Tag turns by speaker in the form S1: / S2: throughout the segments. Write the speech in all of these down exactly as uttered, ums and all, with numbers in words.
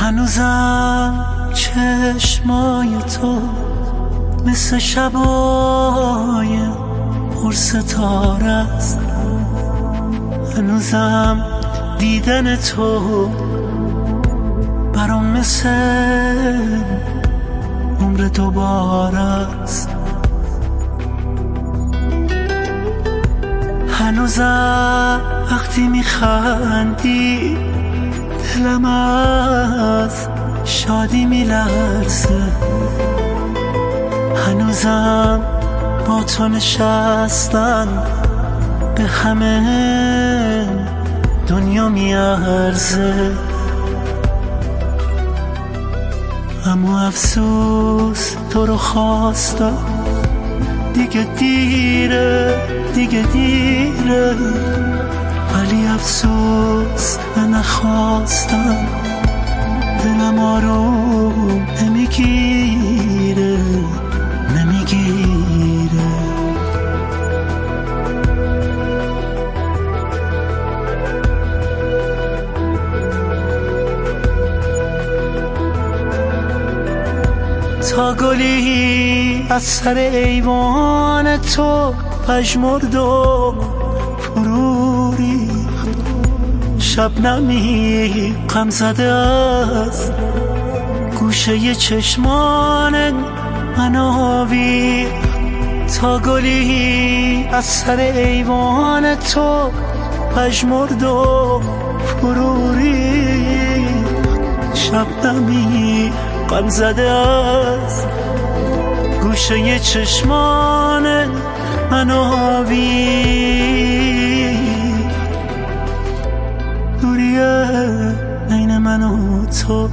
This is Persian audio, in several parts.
S1: هنوزم چشمای تو مثل شبای پر ستاره است. هنوزم دیدن تو برام مثل عمر دوباره است. هنوزم وقتی میخندی دلم از شادی میلرزه. هنوزم با تو نشستن به همه دنیا میارزه. اما افسوس تو رو خواستم، دیگه دیره دیگه دیره، ولی افسوس من نخواستم. دلم آروم نمیگیره نمیگیره. تا گلی از سر ایوان تو پژمرد و فرو ریخت. شبنمی غم زده از گوشه چشمان من آویخت. تا گلی از سر ایوان تو پژمرد و فرو ریخت. شبنمی غم زده از گوشه چشمان من آویخت. دوریه بین من و تو،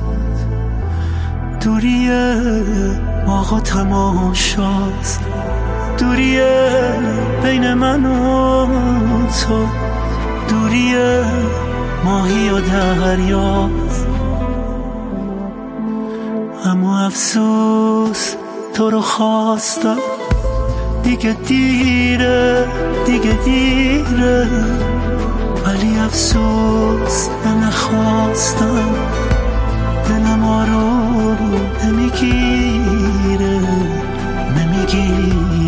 S1: دوریه باغ و تماشاست. دوریه بین من و تو، دوریه ماهی و دریاست. اما افسوس تو رو خواستم، دیگه دیره دیگه دیره، ولی افسوس من نخواستم. دلم آروم نمیگیره نمیگیره.